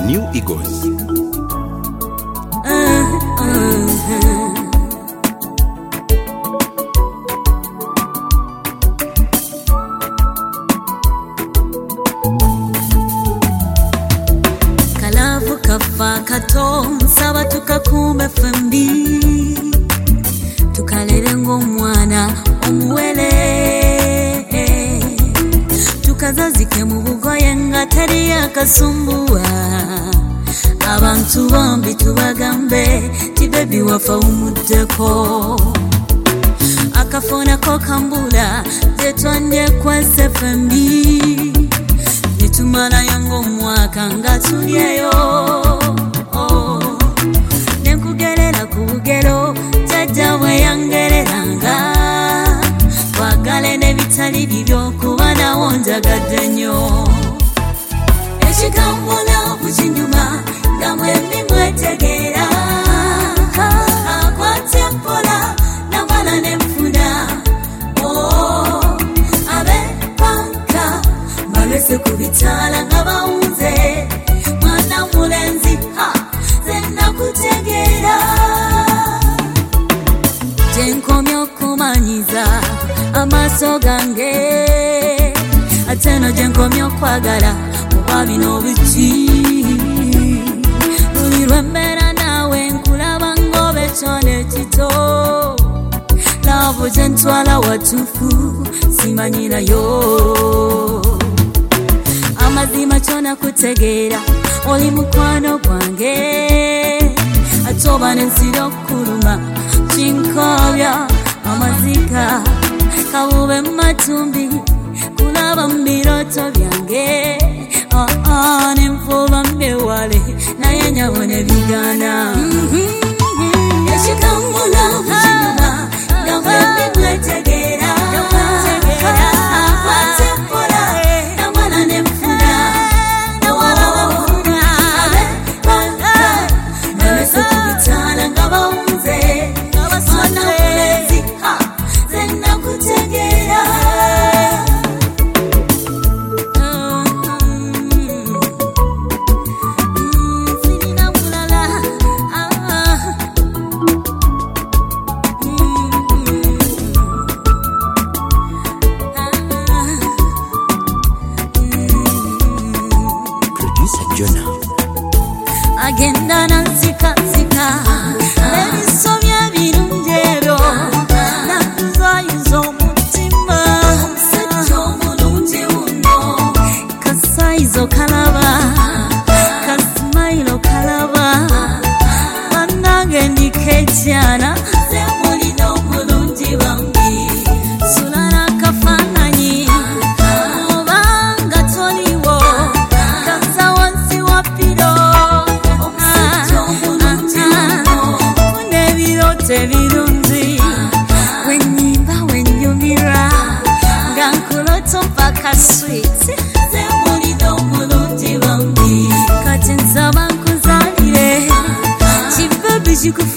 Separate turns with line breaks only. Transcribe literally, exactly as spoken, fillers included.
New Eagles.
Kalavu kafa kato nsaba tukakume fembi tukalere ng'omwana omuwele tukazazike mu bugoye nga teri akasumbuwa abantu bombi tubagambe ti baby wafa umuddeko akafona ko kambula tetwandye kwese fembi nitumala yango mwaka nga tulyeyo oh. Nenkugerera ku bugero jajja bwe yangereranga twagale n'ebitali bibyo kuba nawo njagadde nnyo ekikambula bukinyuma nga mwembi mwetegeera akwate mpola namala nenfuna oh. Abepanka balese ku bitaala nga bawunze mwana mulenzi ha zenna kutegeera jenkomya okumanyiza amaaso gange ate no jenkomya okwagala muba bino biki buli lwembeera naawe nkulaba ng'oba ekyone kito laavu gye ntwala watuufu simanyirayo amazima kyona kutegeera oli mukwano gwange ate oba n'ensiri okukuluma kinkobya amazika kawube matumbi kulaba mbirooto byange oh, oh, nenfuba mbewale naye nyabona bigana ekikambula bukinyuma nga mwembi mwetegeera akwate mpola namwana nenfuna nalese ku bitaala nga bawunze mwana mulenzi ha zenna kutegeera sirina mulala
Producer Jonah.
agenda nanzikazika n'ebisobya birungi ebyo nakuzayiza omutima omusajja omulungi wuno kasayizo kalaba kasimayiro kalaba bannange ndiketyana zemulina omulungi bambi sulana kafaananyi obanga toliwo kaza wansi wa piro ebirungi wenyimba wenyumira nga nkuloto mpaka sweet zemulina omulungi bambi kati nsaba nkuzalire kibebi kikufa